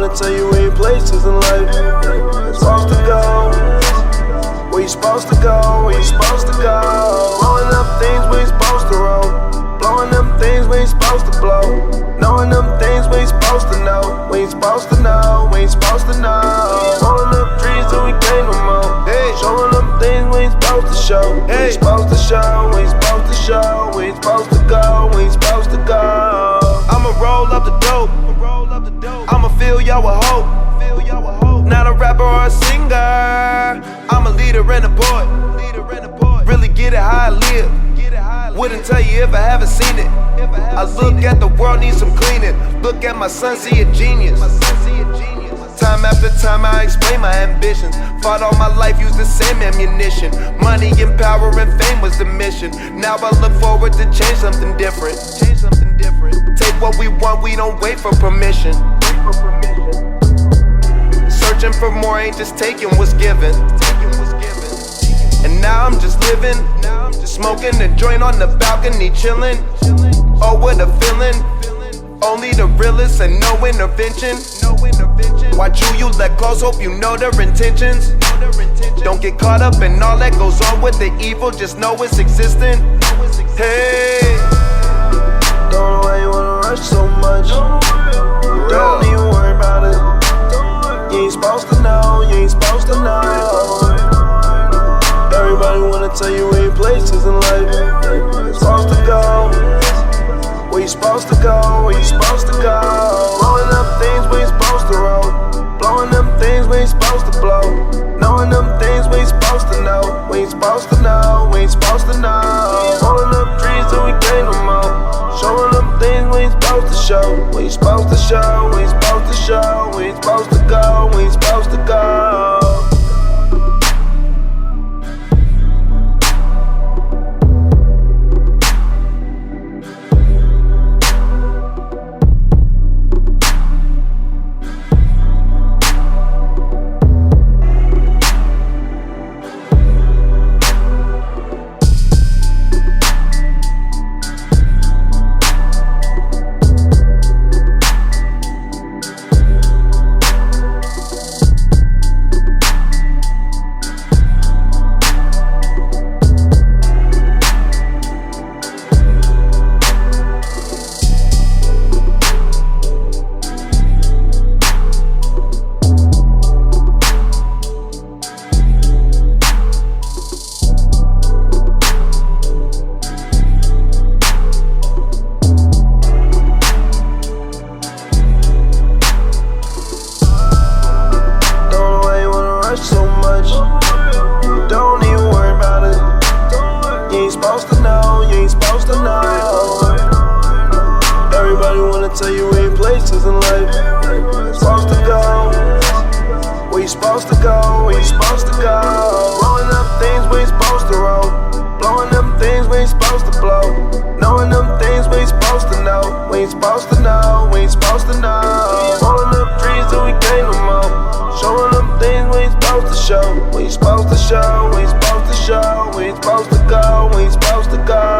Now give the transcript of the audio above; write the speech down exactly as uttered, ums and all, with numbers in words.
wanna tell you ain't places in life you're supposed to go. Where you supposed to go, where you supposed to go. Blowing up things we ain't supposed to roll. Blowing them things we ain't supposed to blow. Knowing them things we ain't supposed to know. We ain't supposed to know, we ain't supposed to know. Pulling up trees till we can't no more. Hey. Showing them things we ain't supposed to show. Hey. We ain't supposed to show, we ain't supposed to show. We ain't supposed to go, we ain't supposed to go. I'ma roll up the dope, I'ma fill y'all with hope. Not a rapper or a singer, I'm a leader and a boy. Really get it how I live. Wouldn't tell you if I haven't seen it. I look at the world, need some cleaning. Look at my son, see a genius. Time after time I explain my ambitions. Fought all my life, used the same ammunition. Money and power and fame was the mission. Now I look forward to change something different. Take what we want, we don't wait for permission. Searching for more, ain't just taking what's given. And now I'm just living, smoking a joint on the balcony, chilling. Oh, what a feeling. Only the realest and no intervention. Watch who you let close, hope you know their intentions. Don't get caught up in all that goes on with the evil, just know it's existing. Hey, don't know why you wanna rush so much. Don't even worry about it. You ain't supposed to know, you ain't supposed to know. Everybody wanna tell you ain't places in life you're supposed to go. Where you supposed to go, where you supposed to go. Blowing up things we ain't supposed to roll. Blowing them things we ain't supposed to blow. Knowing them things we ain't supposed to know. We ain't supposed to know, we ain't supposed to know. Pulling up trees till we can't no more. Showing them things we ain't supposed to show. We ain't supposed to show, we ain't supposed to show. We ain't supposed to go, we ain't supposed to go. Tell you ain't places in life you're supposed to go. Where you supposed to go, where you supposed to go. Blowing up things we ain't supposed to roll. Blowing them things we ain't supposed to blow. Knowing them things we ain't supposed to know. We ain't supposed to know, we ain't supposed to know. Pulling up trees till we can't no more. Showing them things we ain't supposed to show. We ain't supposed to show, we ain't supposed to show. We ain't supposed to go, we ain't supposed to go.